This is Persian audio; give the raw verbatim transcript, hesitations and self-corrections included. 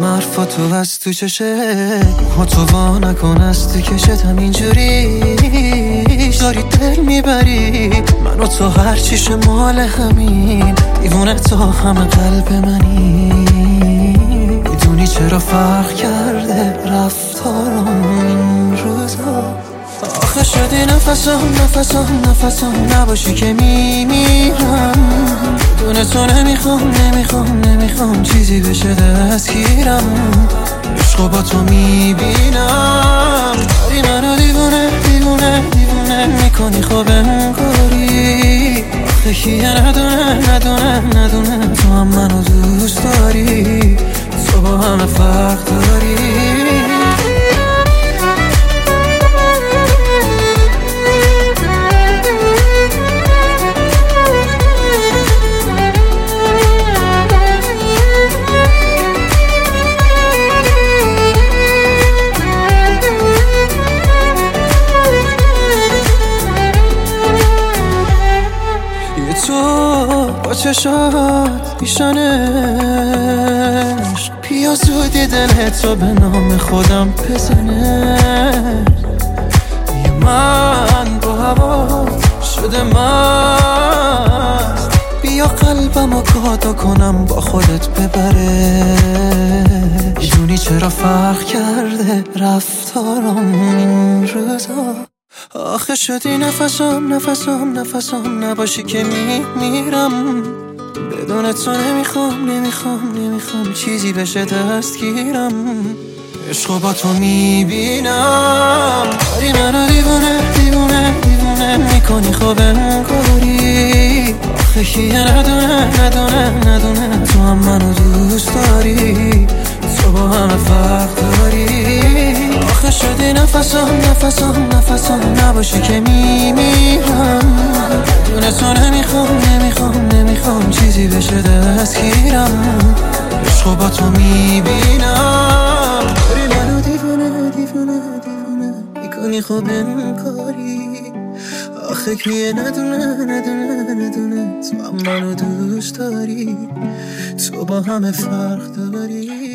میشنوم حرفاتو از تو چشه ها تو وا نکن از تو کشتم اینجوری داری دل میبری من و تو هر چیش مال همین دیوونه تا همه قلب منی میدونی چرا فرق کرده رفتارم این روزا آخه شدی نفسم نفسم نفسم نباشی که میمیرم دونه تو نمیخوام نمیخوام نمیخوام چیزی بشه دستگیرم عشقو با تو میبینم داری منو دیوونه دیوونه دیوونه میکنی خوب انگاری آخه کیه ندونه ندونه ندونه تو هم منو دوست داری تو با همه فرق داری تو با چشات پیشانش پیازودی دلتو به نام خودم بزنه یه من با هوا شده مست بیا قلبمو کادا کنم با خودت ببره میدونی چرا فرق کرده رفتارم این روزا آخه شدی نفسم نفسم نفسم نباشی که میمیرم بدون تو نمیخوام نمیخوام نمیخوام چیزی بشه دستگیرم عشقو با تو میبینم داری منو دیوونه دیوونه دیوونه میکنی خوب انگاری آخه کیه ندونه ندونه ندونه تو هم منو دوست داری تو با همه فرق داری آخه شدی نفسم نفسم نفسم نباشی که میمیرم دونه تو نمیخوام نمیخوام نمیخوام چیزی بشه دستگیرم عشقو با تو میبینم داری منو دیوونه دیوونه دیوونه میکنی خوب انگاری آخه کیه ندونه ندونه ندونه تو هم منو دوست داری تو با همه فرق داری